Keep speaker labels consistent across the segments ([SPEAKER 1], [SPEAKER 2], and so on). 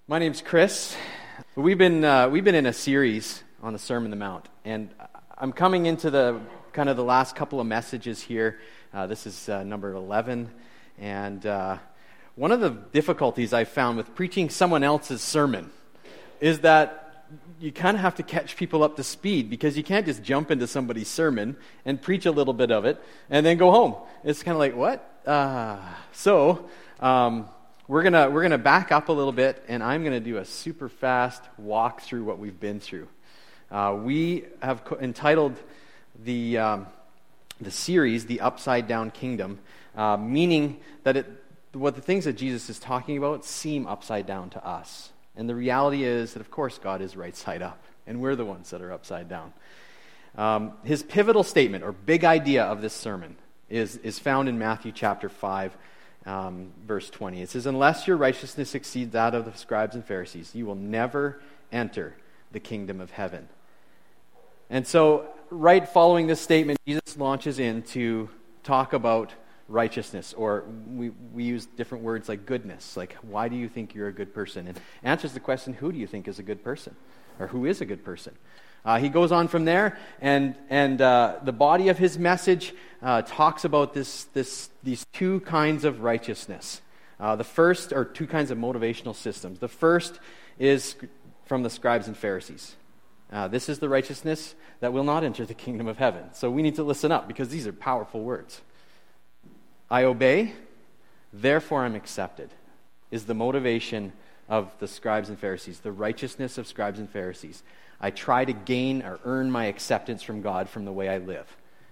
[SPEAKER 1] My name's Chris. We've been in a series on the Sermon on the Mount, and I'm coming into the last couple of messages here. This is number 11, and one of the difficulties I found with preaching someone else's sermon is that you kind of have to catch people up to speed, because you can't just jump into somebody's sermon and preach a little bit of it and then go home. It's kind of like, what? We're gonna back up a little bit, and I'm gonna do a super fast walk through what we've been through. We have entitled the series "The Upside Down Kingdom," meaning that what the things that Jesus is talking about seem upside down to us, and the reality is that, of course, God is right side up, and we're the ones that are upside down. His pivotal statement or big idea of this sermon is found in Matthew chapter 5. Verse 20. It says, "Unless your righteousness exceeds that of the scribes and Pharisees, you will never enter the kingdom of heaven." And so, right following this statement, Jesus launches in to talk about righteousness, or we use different words like goodness, like, why do you think you're a good person? And answers the question, who do you think is a good person? Or who is a good person? He goes on from there, and the body of his message talks about these two kinds of righteousness. The first are two kinds of motivational systems. The first is from the scribes and Pharisees. This is the righteousness that will not enter the kingdom of heaven. So we need to listen up, because these are powerful words. I obey, therefore I'm accepted, is the motivation of the scribes and Pharisees, the righteousness of scribes and Pharisees. I try to gain or earn my acceptance from God from the way I live.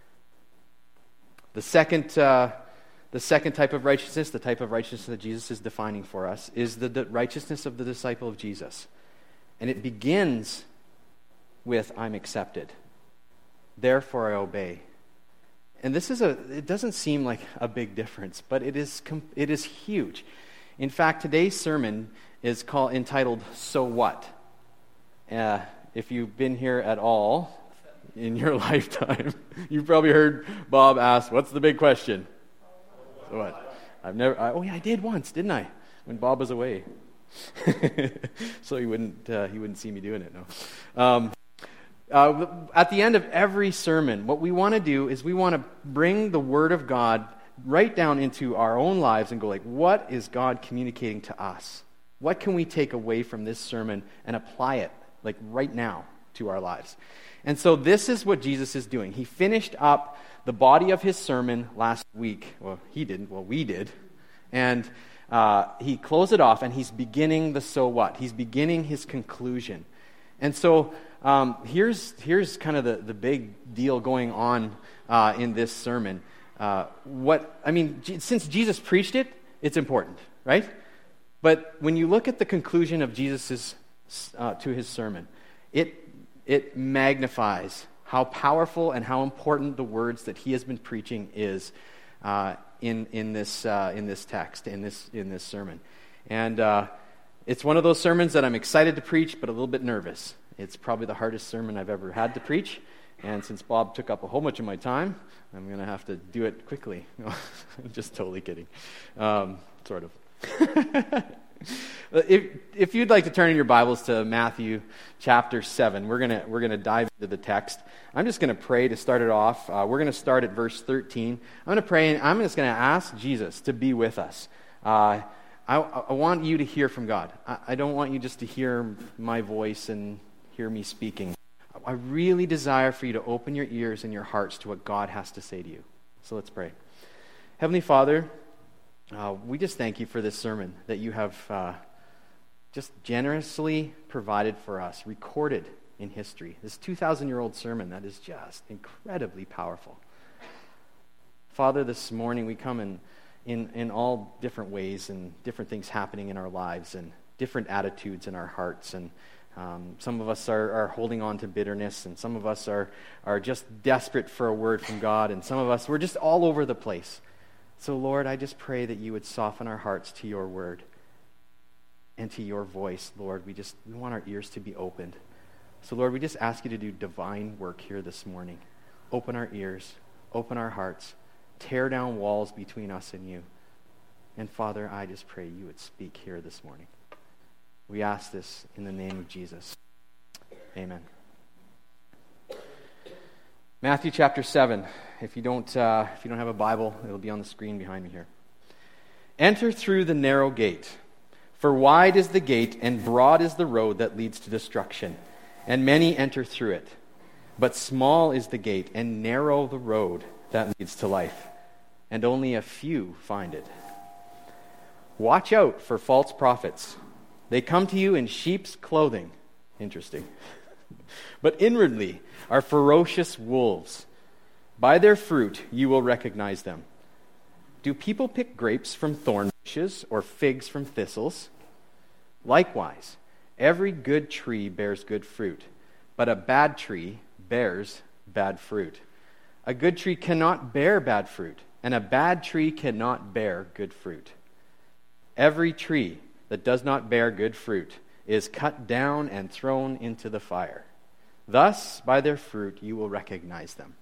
[SPEAKER 1] The second type of righteousness, the type of righteousness that Jesus is defining for us, is the righteousness of the disciple of Jesus. And it begins with, I'm accepted, therefore I obey. And it doesn't seem like a big difference, but it is huge. In fact, today's sermon is entitled, So What? If you've been here at all in your lifetime, you've probably heard Bob ask, what's the big question? So what? I did once, didn't I? When Bob was away. So he wouldn't see me doing it, no. At the end of every sermon, what we want to do is we want to bring the Word of God right down into our own lives and go like, what is God communicating to us? What can we take away from this sermon and apply it like right now to our lives? And so this is what Jesus is doing. He finished up the body of his sermon last week. Well, he didn't. Well, we did. And he closed it off, and he's beginning the so what. He's beginning his conclusion. And so here's kind of the big deal going on in this sermon. Since Jesus preached it, it's important, right? But when you look at the conclusion of Jesus's to his sermon, it magnifies how powerful and how important the words that he has been preaching is in this text, in this sermon. And it's one of those sermons that I'm excited to preach, but a little bit nervous. It's probably the hardest sermon I've ever had to preach, and since Bob took up a whole bunch of my time, I'm going to have to do it quickly. No, I'm just totally kidding. Sort of. If you'd like to turn in your Bibles to Matthew chapter 7, we're gonna dive into the text. I'm just gonna pray to start it off. We're gonna start at verse 13. I'm gonna pray, and I'm just gonna ask Jesus to be with us. I want you to hear from God. I don't want you just to hear my voice and hear me speaking. I really desire for you to open your ears and your hearts to what God has to say to you. So let's pray. Heavenly Father, we just thank you for this sermon that you have just generously provided for us, recorded in history. This 2,000-year-old sermon that is just incredibly powerful. Father, this morning we come in all different ways and different things happening in our lives and different attitudes in our hearts. And some of us are holding on to bitterness, and some of us are just desperate for a word from God, and some of us, we're just all over the place. So, Lord, I just pray that you would soften our hearts to your word and to your voice, Lord. We want our ears to be opened. So, Lord, we just ask you to do divine work here this morning. Open our ears, open our hearts, tear down walls between us and you. And, Father, I just pray you would speak here this morning. We ask this in the name of Jesus. Amen. Matthew chapter 7. If you don't have a Bible, it'll be on the screen behind me here. Enter through the narrow gate, for wide is the gate and broad is the road that leads to destruction, and many enter through it. But small is the gate and narrow the road that leads to life, and only a few find it. Watch out for false prophets. They come to you in sheep's clothing. Interesting. But inwardly are ferocious wolves. By their fruit you will recognize them. Do people pick grapes from thorn bushes or figs from thistles? Likewise, every good tree bears good fruit, but a bad tree bears bad fruit. A good tree cannot bear bad fruit, and a bad tree cannot bear good fruit. Every tree that does not bear good fruit is cut down and thrown into the fire. Thus, by their fruit you will recognize them.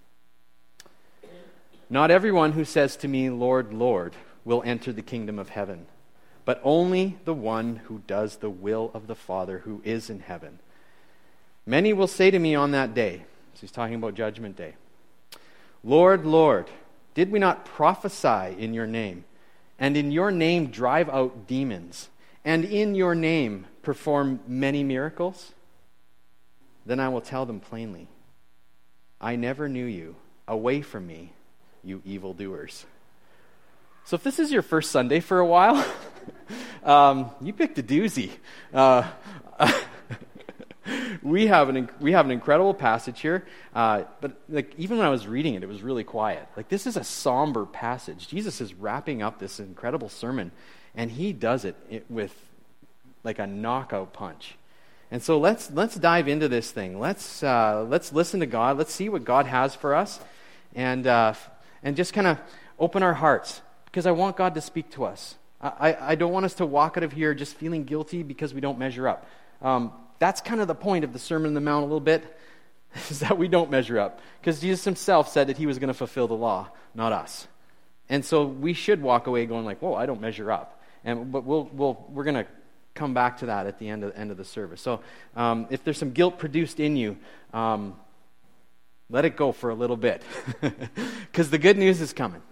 [SPEAKER 1] Not everyone who says to me, Lord, Lord, will enter the kingdom of heaven, but only the one who does the will of the Father who is in heaven. Many will say to me on that day, so he's talking about Judgment Day, Lord, Lord, did we not prophesy in your name, and in your name drive out demons, and in your name perform many miracles? Then I will tell them plainly, I never knew you. Away from me, you evildoers. So if this is your first Sunday for a while, you picked a doozy. We have an incredible passage here, but like even when I was reading it, it was really quiet. Like this is a somber passage. Jesus is wrapping up this incredible sermon, and he does it with like a knockout punch. And so let's dive into this thing. Let's listen to God. Let's see what God has for us, and just kind of open our hearts, because I want God to speak to us. I don't want us to walk out of here just feeling guilty because we don't measure up. That's kind of the point of the Sermon on the Mount a little bit, is that we don't measure up. Because Jesus himself said that he was going to fulfill the law, not us. And so we should walk away going like, whoa, I don't measure up. But we're going to come back to that at the end of the service. So if there's some guilt produced in you, let it go for a little bit. Because the good news is coming.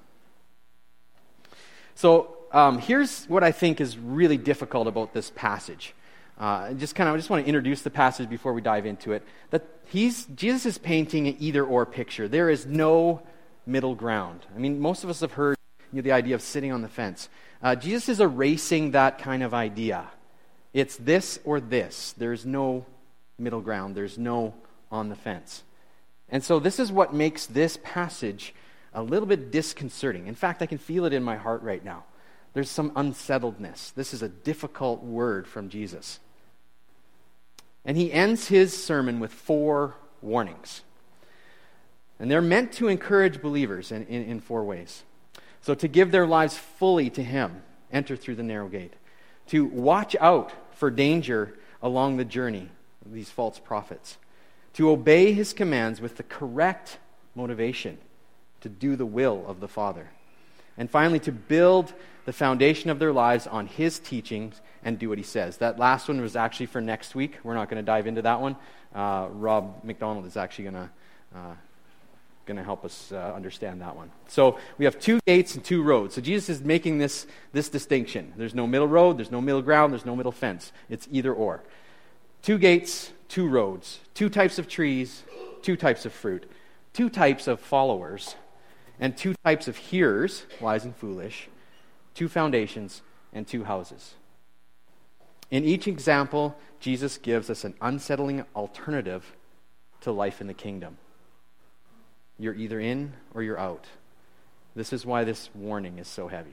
[SPEAKER 1] So here's what I think is really difficult about this passage. I just want to introduce the passage before we dive into it. That Jesus is painting an either-or picture. There is no middle ground. I mean, most of us have heard the idea of sitting on the fence. Jesus is erasing that kind of idea. It's this or this. There's no middle ground. There's no on the fence. And so this is what makes this passage a little bit disconcerting. In fact, I can feel it in my heart right now. There's some unsettledness. This is a difficult word from Jesus. And he ends his sermon with 4 warnings. And they're meant to encourage believers in 4 ways. So to give their lives fully to him, enter through the narrow gate. To watch out for danger along the journey of these false prophets. To obey his commands with the correct motivation, to do the will of the Father. And finally, to build the foundation of their lives on his teachings and do what he says. That last one was actually for next week. We're not going to dive into that one. Rob McDonald is actually going to help us understand that one. So we have 2 gates and 2 roads. So Jesus is making this distinction. There's no middle road, there's no middle ground, there's no middle fence. It's either or. 2 gates, 2 roads. 2 types of trees, 2 types of fruit. 2 types of followers. And 2 types of hearers, wise and foolish. 2 foundations and 2 houses. In each example, Jesus gives us an unsettling alternative to life in the kingdom. You're either in or you're out. This is why this warning is so heavy.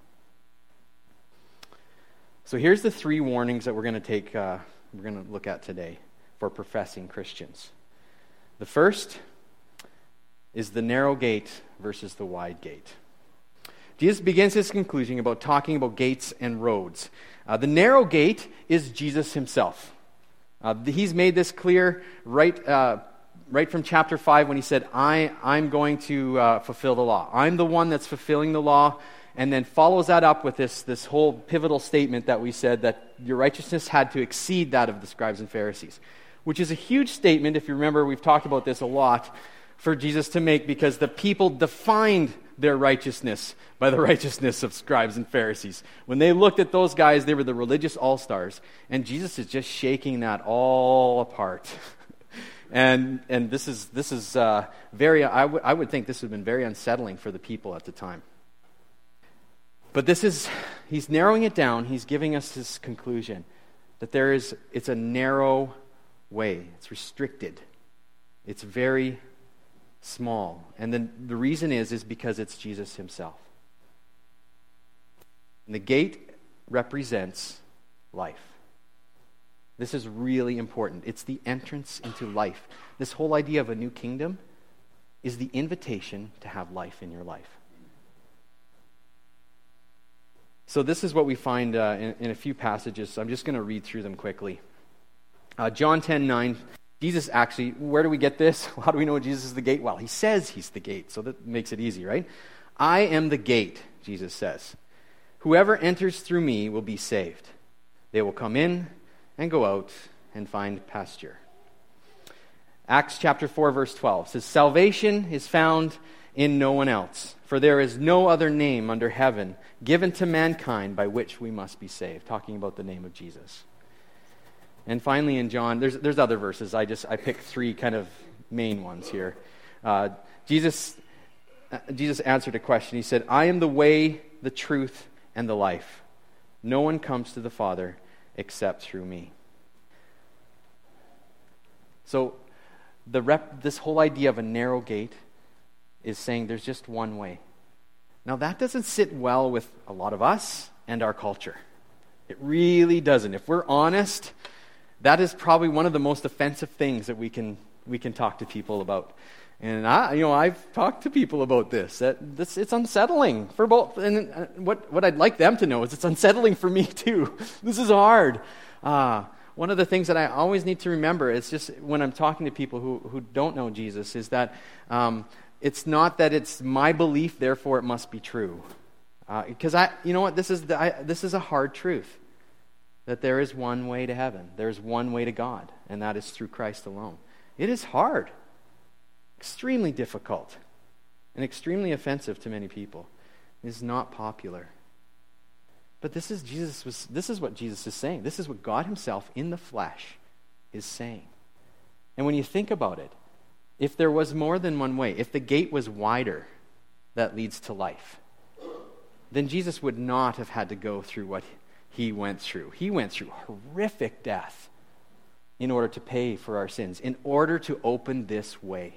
[SPEAKER 1] So here's the 3 warnings that we're going to look at today for professing Christians. The first is the narrow gate versus the wide gate. Jesus begins his conclusion about talking about gates and roads. The narrow gate is Jesus himself. He's made this clear right from chapter 5 when he said, I'm going to fulfill the law. I'm the one that's fulfilling the law, and then follows that up with this whole pivotal statement that we said that your righteousness had to exceed that of the scribes and Pharisees, which is a huge statement. If you remember, we've talked about this a lot, for Jesus to make, because the people defined their righteousness by the righteousness of scribes and Pharisees. When they looked at those guys, they were the religious all-stars, and Jesus is just shaking that all apart. and this is very, I would think this would have been very unsettling for the people at the time. But he's narrowing it down. He's giving us this conclusion that it's a narrow way. It's restricted. It's very small. And then the reason is because it's Jesus himself. And the gate represents life. This is really important. It's the entrance into life. This whole idea of a new kingdom is the invitation to have life in your life. So this is what we find in a few passages. So I'm just going to read through them quickly. John 10:9. Jesus actually, where do we get this? How do we know Jesus is the gate? Well, he says he's the gate, so that makes it easy, right? I am the gate, Jesus says. Whoever enters through me will be saved. They will come in and go out and find pasture. Acts chapter 4, verse 12 says, salvation is found in no one else, for there is no other name under heaven given to mankind by which we must be saved. Talking about the name of Jesus. And finally in John, there's other verses. I picked three kind of main ones here. Jesus answered a question. He said, I am the way, the truth, and the life. No one comes to the Father except through me. So this whole idea of a narrow gate is saying there's just one way. Now that doesn't sit well with a lot of us and our culture. It really doesn't. If we're honest, that is probably one of the most offensive things that we can talk to people about. And I've talked to people about this. It's unsettling for both. And what I'd like them to know is it's unsettling for me too. This is hard. One of the things that I always need to remember is just when I'm talking to people who don't know Jesus is that it's not that it's my belief, therefore it must be true. Because this is a hard truth. That there is one way to heaven. There's one way to God, and that is through Christ alone. It is hard, extremely difficult, and extremely offensive to many people. It is not popular. But this is what Jesus is saying. This is what God himself in the flesh is saying. And when you think about it, if there was more than one way, if the gate was wider that leads to life, then Jesus would not have had to go through what he went through. He went through horrific death in order to pay for our sins, in order to open this way.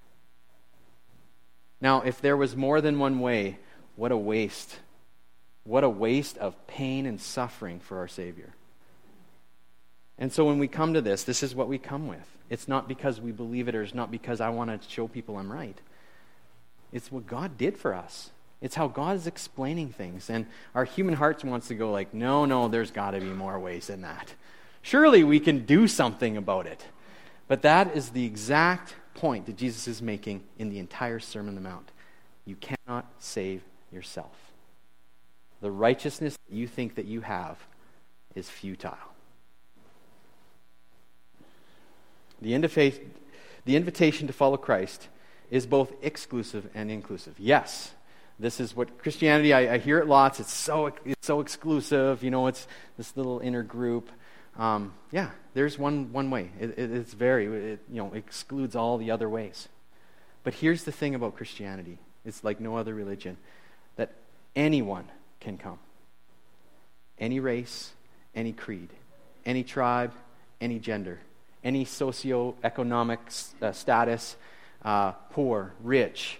[SPEAKER 1] Now, if there was more than one way, what a waste. What a waste of pain and suffering for our Savior. And so when we come to this is what we come with. It's not because we believe it, or it's not because I want to show people I'm right. It's what God did for us. It's how God is explaining things. And our human hearts wants to go like, no, there's got to be more ways than that. Surely we can do something about it. But that is the exact point that Jesus is making in the entire Sermon on the Mount. You cannot save yourself. The righteousness that you think that you have is futile. The invitation to follow Christ is both exclusive and inclusive. Yes, this is what Christianity, I hear it lots. It's so exclusive. It's this little inner group. There's one way. It excludes all the other ways. But here's the thing about Christianity. It's like no other religion. That anyone can come. Any race, any creed, any tribe, any gender, any socioeconomic status, poor, rich,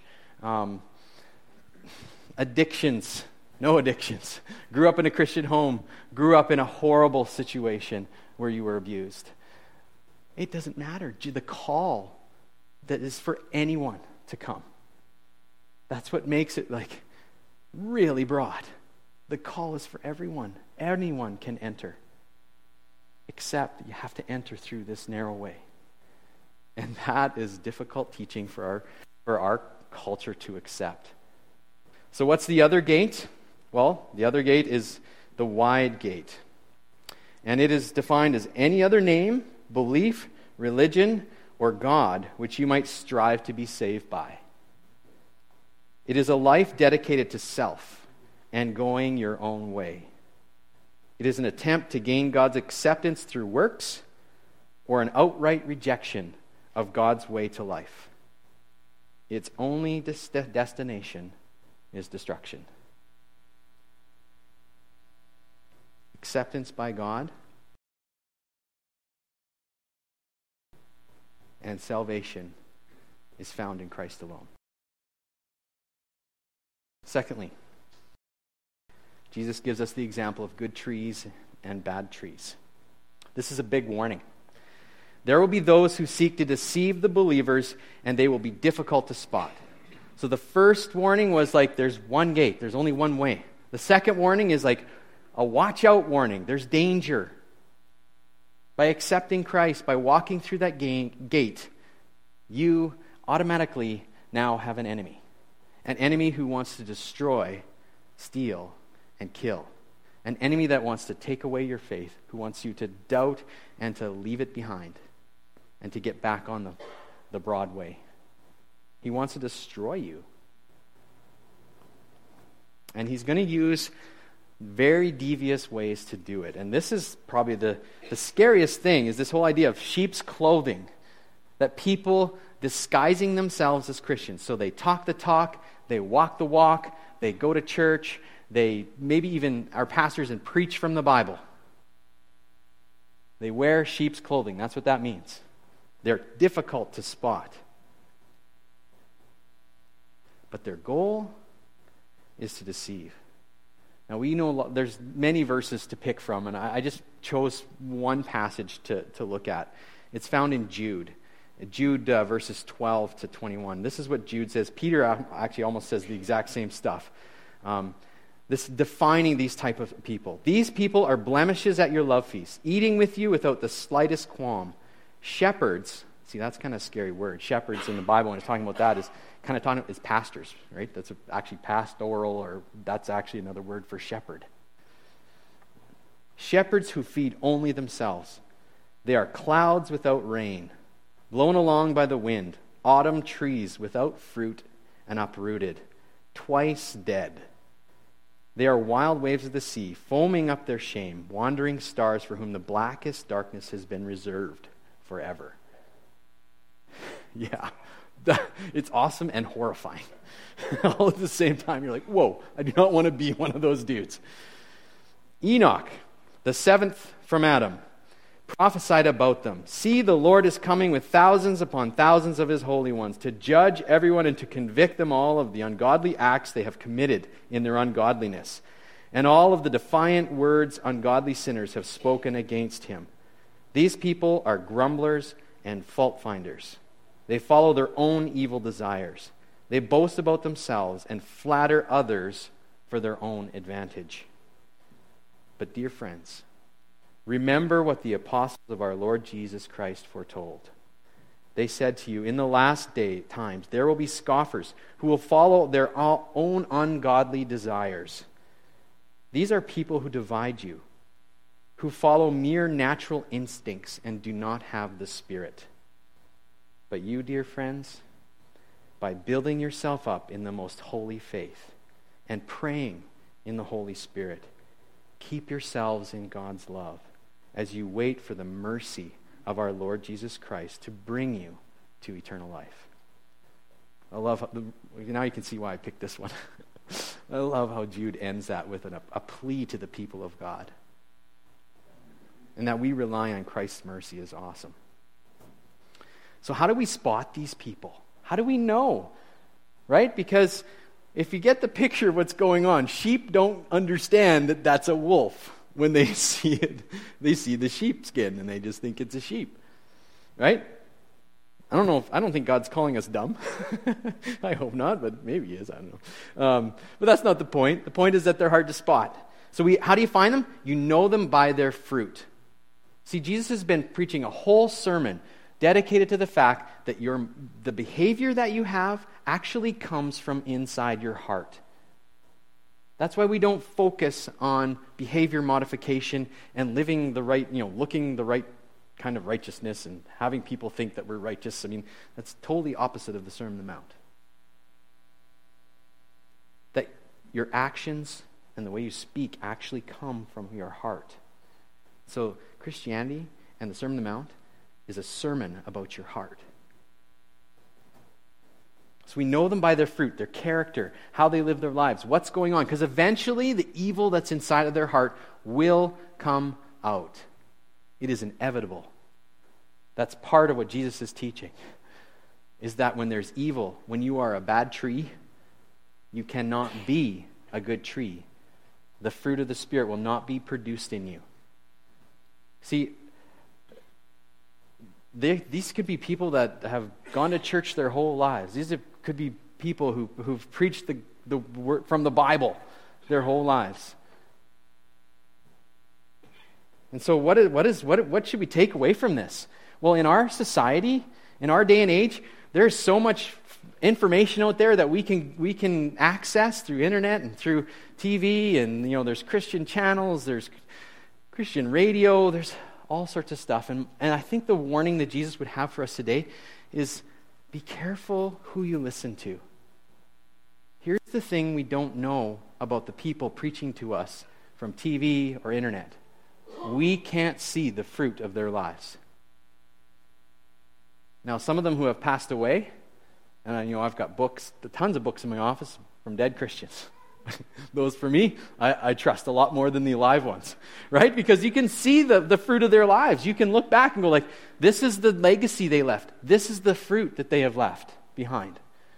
[SPEAKER 1] addictions, no addictions, grew up in a Christian home, grew up in a horrible situation where you were abused. It doesn't matter. The call that is for anyone to come. That's what makes it really broad. The call is for everyone. Anyone can enter. Except you have to enter through this narrow way. And that is difficult teaching for our culture to accept. So what's the other gate? Well, the other gate is the wide gate. And it is defined as any other name, belief, religion, or God which you might strive to be saved by. It is a life dedicated to self and going your own way. It is an attempt to gain God's acceptance through works or an outright rejection of God's way to life. Its only destination is destruction. Acceptance by God and salvation is found in Christ alone. Secondly, Jesus gives us the example of good trees and bad trees. This is a big warning. There will be those who seek to deceive the believers, and they will be difficult to spot. So the first warning was like, there's one gate, there's only one way. The second warning is like a watch out warning. There's danger. By accepting Christ, by walking through that gate, you automatically now have an enemy. An enemy who wants to destroy, steal, and kill. An enemy that wants to take away your faith, who wants you to doubt and to leave it behind and to get back on the broad way. He wants to destroy you. And he's going to use very devious ways to do it. And this is probably the scariest thing, is this whole idea of sheep's clothing. That people disguising themselves as Christians. So they talk the talk, they walk the walk, they go to church, they maybe even are pastors and preach from the Bible. They wear sheep's clothing. That's what that means. They're difficult to spot. But their goal is to deceive. Now we know there's many verses to pick from, and I just chose one passage to look at. It's found in Jude. Jude verses 12 to 21. This is what Jude says. Peter actually almost says the exact same stuff. This defining these type of people. These people are blemishes at your love feast, eating with you without the slightest qualm. Shepherds, see that's kind of a scary word. Shepherds in the Bible, when it's talking about that, is kind of talking is pastors, right? That's actually pastoral, or that's actually another word for shepherd. Shepherds who feed only themselves. They are clouds without rain, blown along by the wind, autumn trees without fruit and uprooted, twice dead. They are wild waves of the sea, foaming up their shame, wandering stars for whom the blackest darkness has been reserved forever. Yeah, it's awesome and horrifying. All at the same time, you're like, whoa, I do not want to be one of those dudes. Enoch, the seventh from Adam, prophesied about them. See, the Lord is coming with thousands upon thousands of his holy ones to judge everyone and to convict them all of the ungodly acts they have committed in their ungodliness, and all of the defiant words ungodly sinners have spoken against him. These people are grumblers and fault finders. They follow their own evil desires. They boast about themselves and flatter others for their own advantage. But dear friends, remember what the apostles of our Lord Jesus Christ foretold. They said to you, in the last times, there will be scoffers who will follow their own ungodly desires. These are people who divide you, who follow mere natural instincts and do not have the Spirit. But you, dear friends, by building yourself up in the most holy faith and praying in the Holy Spirit, keep yourselves in God's love as you wait for the mercy of our Lord Jesus Christ to bring you to eternal life. I love now you can see why I picked this one. I love how Jude ends that with a plea to the people of God. And that we rely on Christ's mercy is awesome. So how do we spot these people? How do we know? Right? Because if you get the picture of what's going on, sheep don't understand that that's a wolf. When they see it, they see the sheepskin and they just think it's a sheep. Right? I don't think God's calling us dumb. I hope not, but maybe he is. I don't know. But that's not the point. The point is that they're hard to spot. So how do you find them? You know them by their fruit. See, Jesus has been preaching a whole sermon dedicated to the fact that the behavior that you have actually comes from inside your heart. That's why we don't focus on behavior modification and living the right, looking the right kind of righteousness and having people think that we're righteous. I mean, that's totally opposite of the Sermon on the Mount. That your actions and the way you speak actually come from your heart. So Christianity and the Sermon on the Mount is a sermon about your heart. So we know them by their fruit, their character, how they live their lives, what's going on. Because eventually the evil that's inside of their heart will come out. It is inevitable. That's part of what Jesus is teaching. Is that when there's evil, when you are a bad tree, you cannot be a good tree. The fruit of the Spirit will not be produced in you. See, these could be people that have gone to church their whole lives. These could be people who've preached the word from the Bible their whole lives. And so what should we take away from this? Well, in our society, in our day and age, there's so much information out there that we can access through internet and through TV, and there's Christian channels, there's Christian radio, there's all sorts of stuff. And I think the warning that Jesus would have for us today is be careful who you listen to. Here's the thing we don't know about the people preaching to us from TV or internet. We can't see the fruit of their lives. Now, some of them who have passed away, and I've got books, tons of books in my office from dead Christians. Those, for me, I trust a lot more than the alive ones, right? Because you can see the fruit of their lives. You can look back and go like, this is the legacy they left. This is the fruit that they have left behind.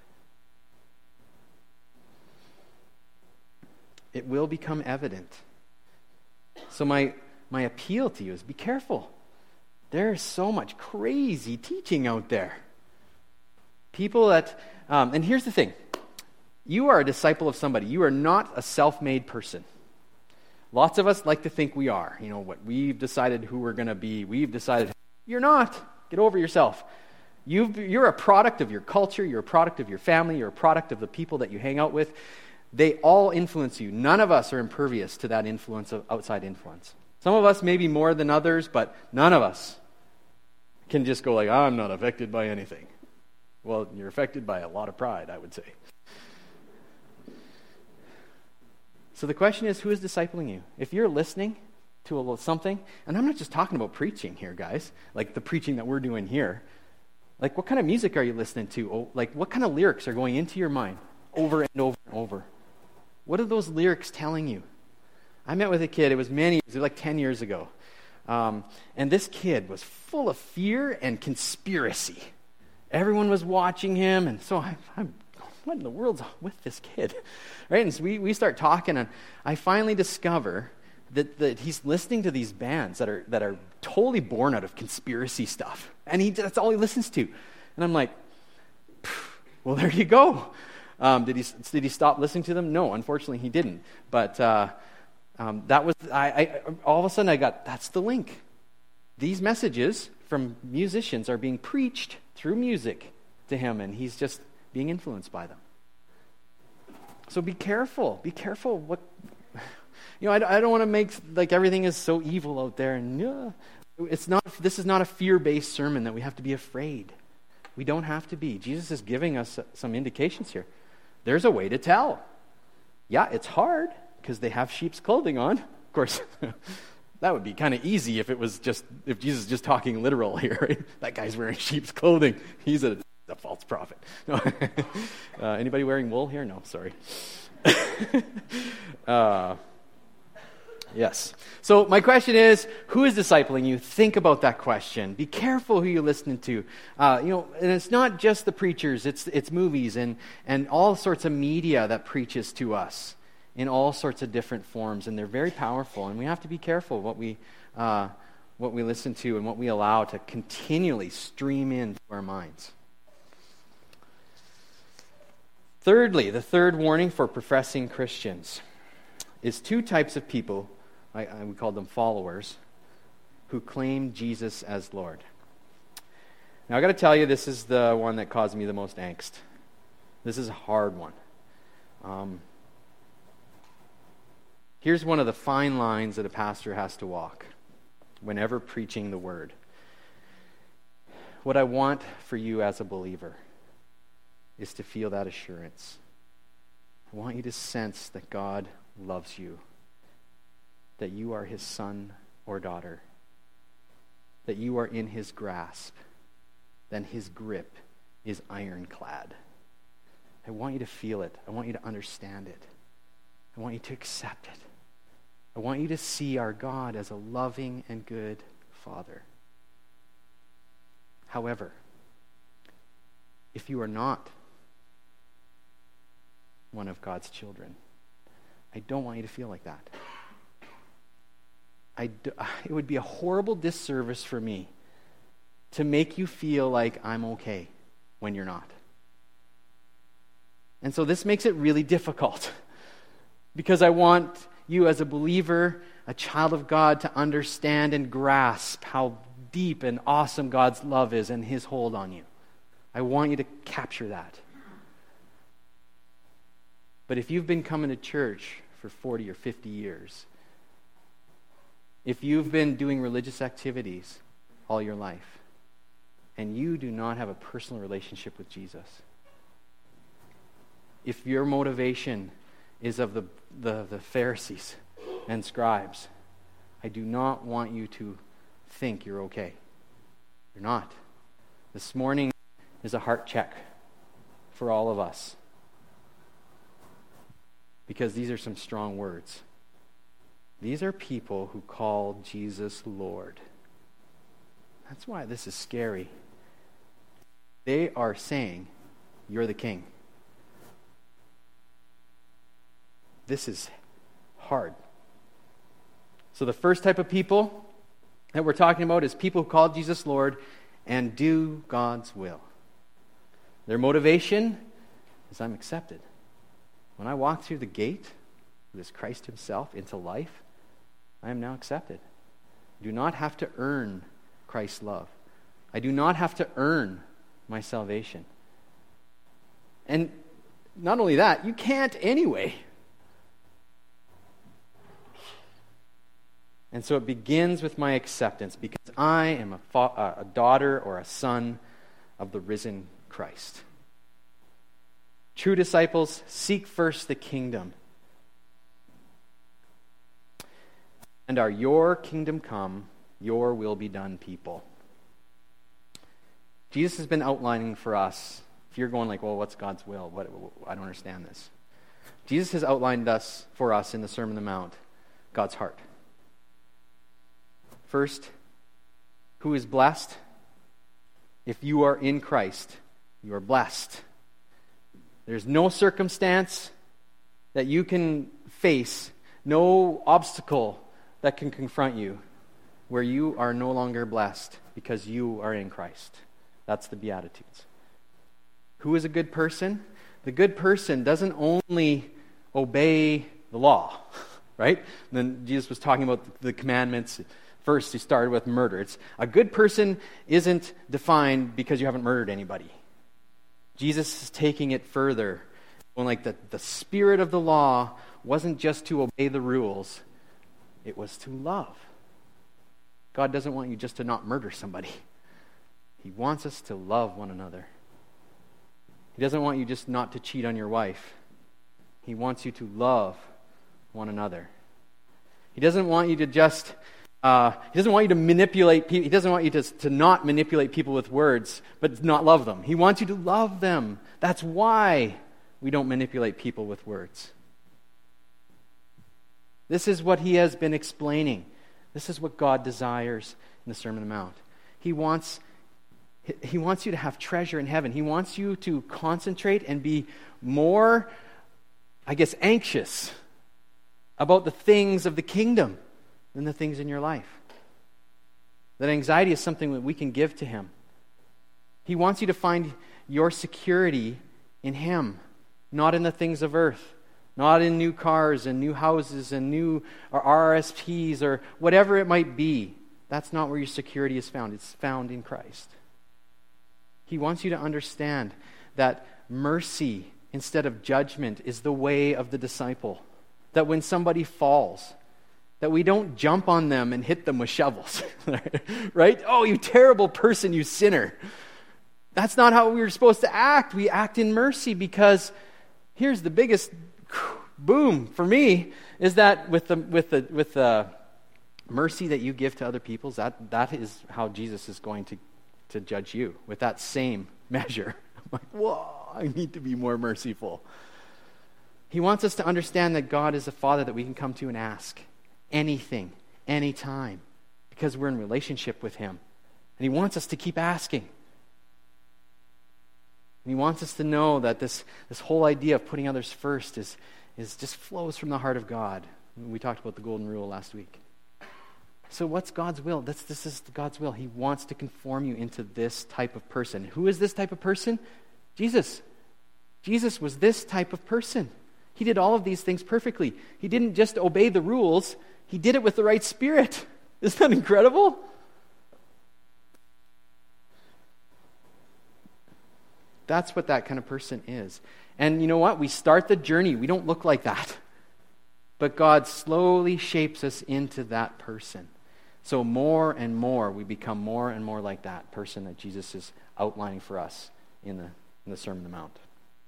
[SPEAKER 1] It will become evident. So my appeal to you is be careful. There's so much crazy teaching out there. People that, and here's the thing. You are a disciple of somebody. You are not a self-made person. Lots of us like to think we are. What we've decided who we're going to be. We've decided. You're not. Get over yourself. You're a product of your culture. You're a product of your family. You're a product of the people that you hang out with. They all influence you. None of us are impervious to that influence of outside influence. Some of us maybe more than others, but none of us can just go like, I'm not affected by anything. Well, you're affected by a lot of pride, I would say. So the question is, who is discipling you? If you're listening to a little something, and I'm not just talking about preaching here, guys, like the preaching that we're doing here. Like, what kind of music are you listening to? Like, what kind of lyrics are going into your mind over and over and over? What are those lyrics telling you? I met with a kid, it was like 10 years ago. And this kid was full of fear and conspiracy. Everyone was watching him, and so I'm what in the world's with this kid? Right? And so we start talking, and I finally discover that he's listening to these bands that are totally born out of conspiracy stuff. And that's all he listens to. And I'm like, well, there you go. Did he stop listening to them? No, unfortunately he didn't. But that was, I all of a sudden I got, that's the link. These messages from musicians are being preached through music to him, and he's just being influenced by them. So be careful. Be careful what... I don't want to make like everything is so evil out there. And this is not a fear-based sermon that we have to be afraid. We don't have to be. Jesus is giving us some indications here. There's a way to tell. Yeah, it's hard because they have sheep's clothing on. Of course, that would be kind of easy if Jesus is just talking literal here. Right? That guy's wearing sheep's clothing. He's a false prophet. No. Anybody wearing wool here? No, sorry. Yes. So my question is, who is discipling you? Think about that question. Be careful who you're listening to. And it's not just the preachers. It's movies and all sorts of media that preaches to us in all sorts of different forms, and they're very powerful. And we have to be careful what we listen to and what we allow to continually stream into our minds. Thirdly, the third warning for professing Christians is two types of people, we call them followers, who claim Jesus as Lord. Now, I got to tell you, this is the one that caused me the most angst. This is a hard one. Here's one of the fine lines that a pastor has to walk whenever preaching the word. What I want for you as a believer is to feel that assurance. I want you to sense that God loves you, that you are his son or daughter, that you are in his grasp, that his grip is ironclad. I want you to feel it. I want you to understand it. I want you to accept it. I want you to see our God as a loving and good Father. However, if you are not one of God's children, I don't want you to feel like that. It would be a horrible disservice for me to make you feel like I'm okay when you're not. And so this makes it really difficult because I want you as a believer, a child of God, to understand and grasp how deep and awesome God's love is and his hold on you. I want you to capture that. But if you've been coming to church for 40 or 50 years, if you've been doing religious activities all your life, and you do not have a personal relationship with Jesus, if your motivation is of the Pharisees and scribes, I do not want you to think you're okay. You're not. This morning is a heart check for all of us, because these are some strong words. These are people who call Jesus Lord. That's why this is scary. They are saying, you're the king. This is hard. So the first type of people that we're talking about is people who call Jesus Lord and do God's will. Their motivation is, I'm accepted. When I walk through the gate with this Christ himself into life, I am now accepted. I do not have to earn Christ's love. I do not have to earn my salvation. And not only that, you can't anyway. And so it begins with my acceptance because I am a daughter or a son of the risen Christ. True disciples seek first the kingdom. And are your kingdom come, your will be done, people. Jesus has been outlining for us. If you're going like, well, what's God's will? I don't understand this. Jesus has outlined for us in the Sermon on the Mount, God's heart. First, who is blessed? If you are in Christ, you are blessed. There's no circumstance that you can face, no obstacle that can confront you where you are no longer blessed because you are in Christ. That's the Beatitudes. Who is a good person? The good person doesn't only obey the law, right? And then Jesus was talking about the commandments. First, he started with murder. A good person isn't defined because you haven't murdered anybody. Jesus is taking it further. Like the spirit of the law wasn't just to obey the rules, it was to love. God doesn't want you just to not murder somebody. He wants us to love one another. He doesn't want you just not to cheat on your wife. He wants you to love one another. He doesn't want you to just... he doesn't want you to manipulate people. He doesn't want you to not manipulate people with words, but not love them. He wants you to love them. That's why we don't manipulate people with words. This is what he has been explaining. This is what God desires in the Sermon on the Mount. He wants you to have treasure in heaven. He wants you to concentrate and be more, anxious about the things of the kingdom than the things in your life. That anxiety is something that we can give to him. He wants you to find your security in him, not in the things of earth, not in new cars and new houses and new or RSPs or whatever it might be. That's not where your security is found. It's found in Christ. He wants you to understand that mercy instead of judgment is the way of the disciple. that when somebody falls, that we don't jump on them and hit them with shovels, right? Oh, you terrible person, you sinner. That's not how we were supposed to act. We act in mercy because here's the biggest boom for me is that with the mercy that you give to other people, that is how Jesus is going to judge you, with that same measure. I'm like, whoa, I need to be more merciful. He wants us to understand that God is a Father that we can come to and ask anything, anytime, because we're in relationship with Him. And He wants us to keep asking. And He wants us to know that this whole idea of putting others first is just flows from the heart of God. We talked about the golden rule last week. So what's God's will? This is God's will. He wants to conform you into this type of person. Who is this type of person? Jesus. Jesus was this type of person. He did all of these things perfectly. He didn't just obey the rules. He did it with the right spirit. Isn't that incredible? That's what that kind of person is. And you know what? We start the journey. We don't look like that. But God slowly shapes us into that person. So more and more, we become more and more like that person that Jesus is outlining for us in the Sermon on the Mount.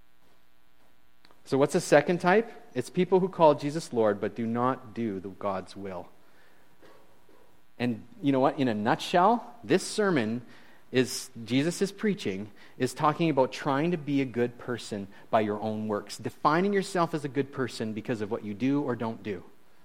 [SPEAKER 1] So what's the second type? It's people who call Jesus Lord but do not do God's will. And you know what? In a nutshell, this sermon Jesus is preaching, is talking about trying to be a good person by your own works. Defining yourself as a good person because of what you do or don't do.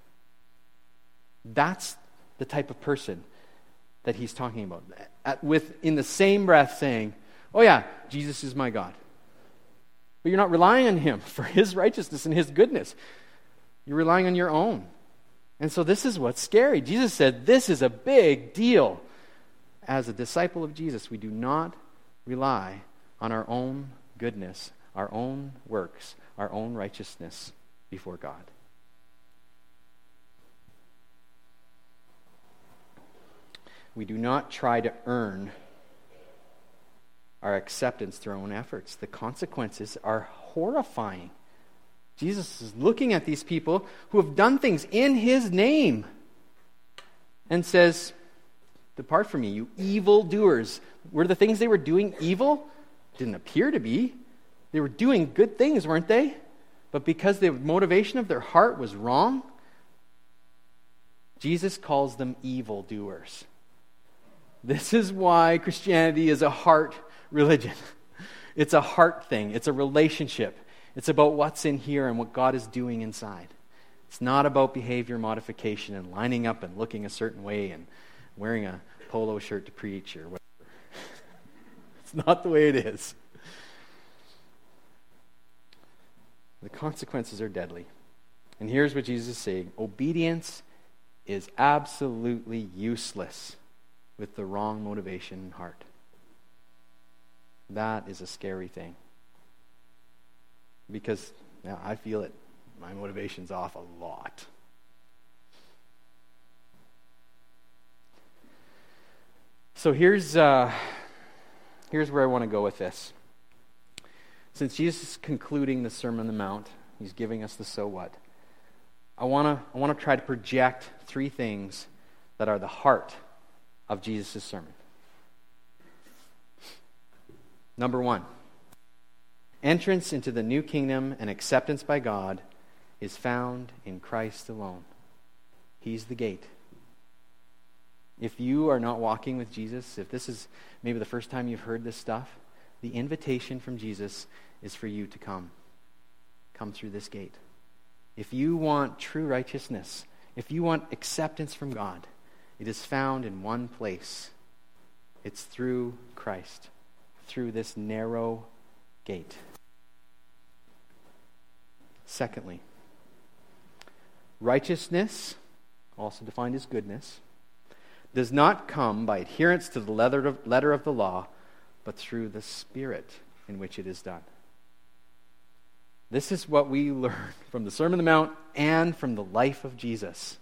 [SPEAKER 1] That's the type of person that he's talking about. In the same breath saying, oh yeah, Jesus is my God. But you're not relying on Him for His righteousness and His goodness. You're relying on your own. And so this is what's scary. Jesus said this is a big deal. As a disciple of Jesus, we do not rely on our own goodness, our own works, our own righteousness before God. We do not try to earn our acceptance through our own efforts. The consequences are horrifying. Jesus is looking at these people who have done things in His name and says, depart from me, you evildoers. Were the things they were doing evil? Didn't appear to be. They were doing good things, weren't they? But because the motivation of their heart was wrong, Jesus calls them evildoers. This is why Christianity is a heart religion. It's a heart thing. It's a relationship. It's about what's in here and what God is doing inside. It's not about behavior modification and lining up and looking a certain way and wearing a polo shirt to preach or whatever. It's not the way it is. The consequences are deadly. And here's what Jesus is saying. Obedience is absolutely useless with the wrong motivation and heart. That is a scary thing. Because now I feel it. My motivation's off a lot. So here's where I want to go with this. Since Jesus is concluding the Sermon on the Mount, He's giving us the so what. I want to try to project three things that are the heart of Jesus' sermon. Number one, entrance into the new kingdom and acceptance by God is found in Christ alone. He's the gate. If you are not walking with Jesus, if this is maybe the first time you've heard this stuff, the invitation from Jesus is for you to come. Come through this gate. If you want true righteousness, if you want acceptance from God, it is found in one place. It's through Christ, through this narrow gate. Secondly, righteousness, also defined as goodness, does not come by adherence to the letter of the law, but through the Spirit in which it is done. This is what we learn from the Sermon on the Mount and from the life of Jesus.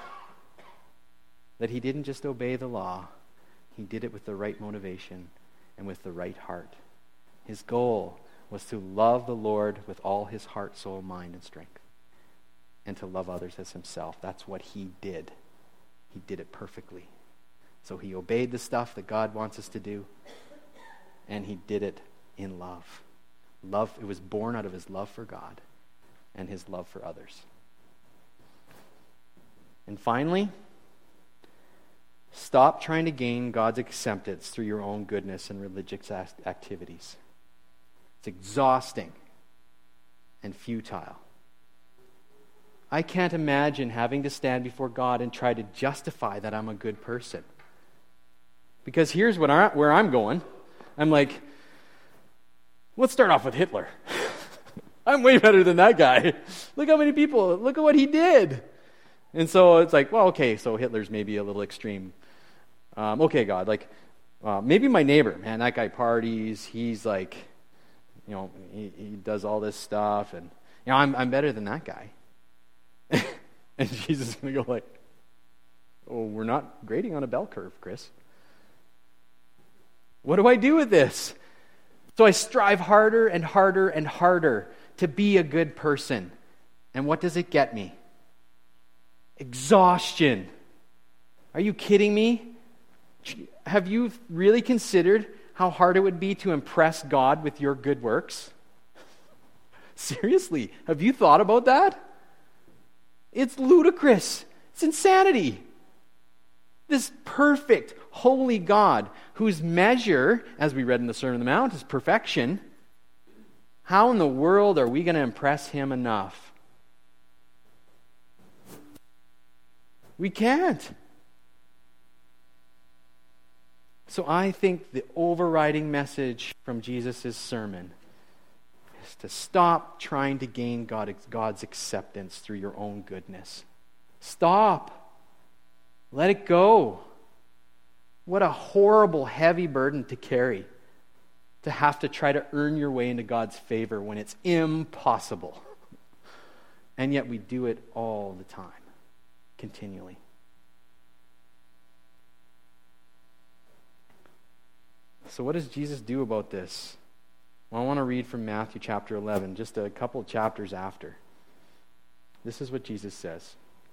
[SPEAKER 1] That He didn't just obey the law, He did it with the right motivation and with the right heart. His goal was to love the Lord with all his heart, soul, mind, and strength. and to love others as himself. That's what he did. He did it perfectly. So he obeyed the stuff that God wants us to do, and he did it in love. Love, it was born out of his love for God and his love for others. And finally, stop trying to gain God's acceptance through your own goodness and religious activities. It's exhausting and futile. I can't imagine having to stand before God and try to justify that I'm a good person. Because here's where I'm going. I'm like, let's start off with Hitler. I'm way better than that guy. Look how many people, look at what he did. And so it's like, well, okay, so Hitler's maybe a little extreme. Okay, God, like, maybe my neighbor, man, that guy parties. He's like, he does all this stuff, and I'm better than that guy. And Jesus is going to go like, oh, we're not grading on a bell curve, Chris. What do I do with this? So I strive harder and harder and harder to be a good person. And what does it get me? Exhaustion. Are you kidding me? Have you really considered how hard it would be to impress God with your good works? Seriously, have you thought about that? It's ludicrous. It's insanity. This perfect, holy God, whose measure, as we read in the Sermon on the Mount, is perfection. How in the world are we going to impress him enough? We can't. So I think the overriding message from Jesus' sermon is to stop trying to gain God's acceptance through your own goodness. Stop. Let it go. What a horrible, heavy burden to carry, to have to try to earn your way into God's favor when it's impossible. And yet we do it all the time, continually. So what does Jesus do about this? Well, I want to read from Matthew chapter 11, just a couple of chapters after. This is what Jesus says.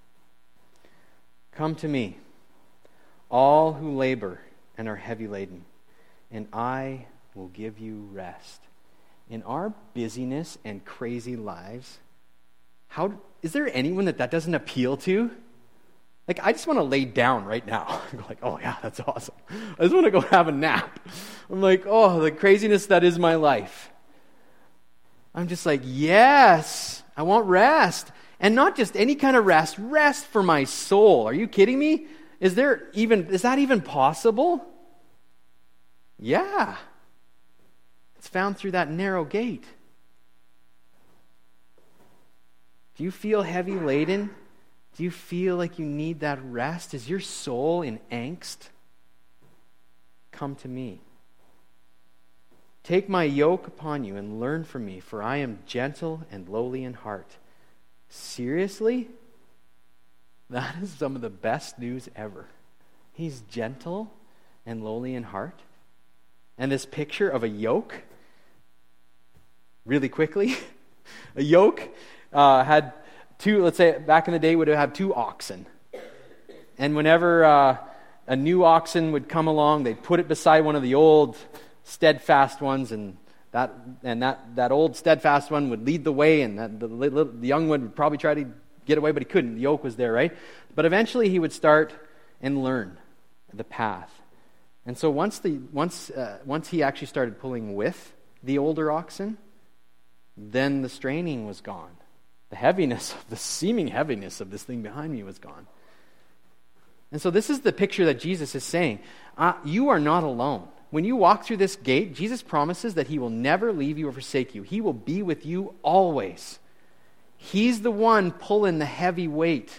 [SPEAKER 1] Come to me, all who labor and are heavy laden, and I will give you rest. In our busyness and crazy lives, is there anyone that doesn't appeal to? Like, I just want to lay down right now. I'm like, oh yeah, that's awesome. I just want to go have a nap. I'm like, oh, the craziness that is my life. I'm just like, yes, I want rest. And not just any kind of rest for my soul. Are you kidding me? Is that even possible? Yeah. It's found through that narrow gate. Do you feel heavy laden? Do you feel like you need that rest? Is your soul in angst? Come to me. Take my yoke upon you and learn from me, for I am gentle and lowly in heart. Seriously? That is some of the best news ever. He's gentle and lowly in heart. And this picture of a yoke, really quickly, a yoke had two, let's say back in the day would have had 2 oxen. And whenever a new oxen would come along, they'd put it beside one of the old steadfast ones, and that old steadfast one would lead the way, and the young one would probably try to get away, but he couldn't. The yoke was there, right? But eventually he would start and learn the path. And so once he actually started pulling with the older oxen, then the straining was gone. The seeming heaviness of this thing behind me was gone. And so this is the picture that Jesus is saying. You are not alone. When you walk through this gate, Jesus promises that he will never leave you or forsake you. He will be with you always. He's the one pulling the heavy weight.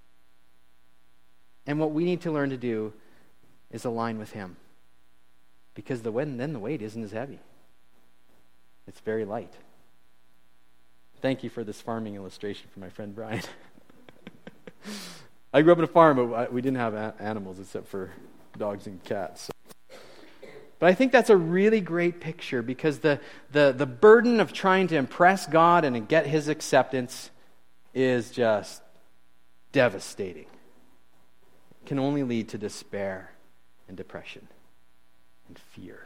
[SPEAKER 1] And what we need to learn to do is align with him. Because then the weight isn't as heavy. It's very light. Thank you for this farming illustration from my friend Brian. I grew up in a farm, but we didn't have animals except for dogs and cats. So. But I think that's a really great picture, because the burden of trying to impress God and get his acceptance is just devastating. It can only lead to despair and depression and fear.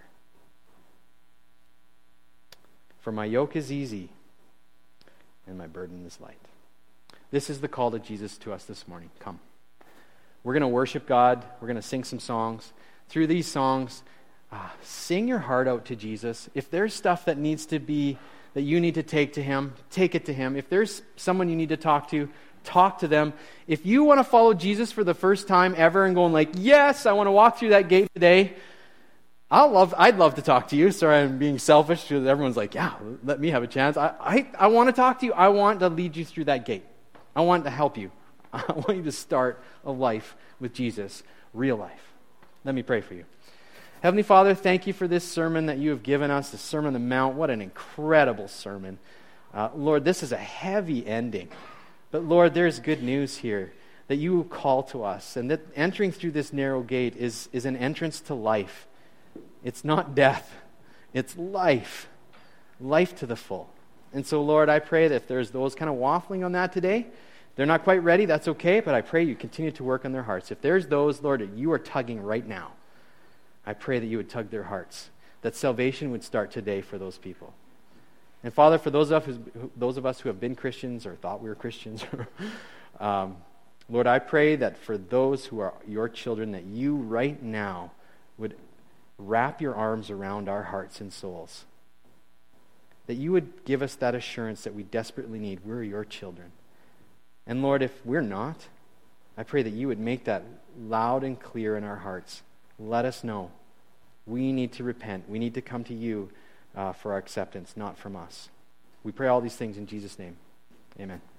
[SPEAKER 1] For my yoke is easy and my burden is light. This is the call to Jesus to us this morning. Come. We're going to worship God. We're going to sing some songs. Through these songs, sing your heart out to Jesus. If there's stuff that needs to be, that you need to take to Him, take it to Him. If there's someone you need to talk to them. If you want to follow Jesus for the first time ever and going like, yes, I want to walk through that gate today, I'd love to talk to you. Sorry, I'm being selfish because everyone's like, yeah, let me have a chance. I want to talk to you. I want to lead you through that gate. I want to help you. I want you to start a life with Jesus, real life. Let me pray for you. Heavenly Father, thank you for this sermon that you have given us, the Sermon on the Mount. What an incredible sermon. Lord, this is a heavy ending. But Lord, there's good news here that you call to us, and that entering through this narrow gate is an entrance to life. It's not death. It's life. Life to the full. And so, Lord, I pray that if there's those kind of waffling on that today, they're not quite ready, that's okay, but I pray you continue to work on their hearts. If there's those, Lord, that you are tugging right now, I pray that you would tug their hearts, that salvation would start today for those people. And Father, for those of us who have been Christians or thought we were Christians, Lord, I pray that for those who are your children, that you right now would wrap your arms around our hearts and souls. That you would give us that assurance that we desperately need. We're your children. And Lord, if we're not, I pray that you would make that loud and clear in our hearts. Let us know. We need to repent. We need to come to you for our acceptance, not from us. We pray all these things in Jesus' name. Amen.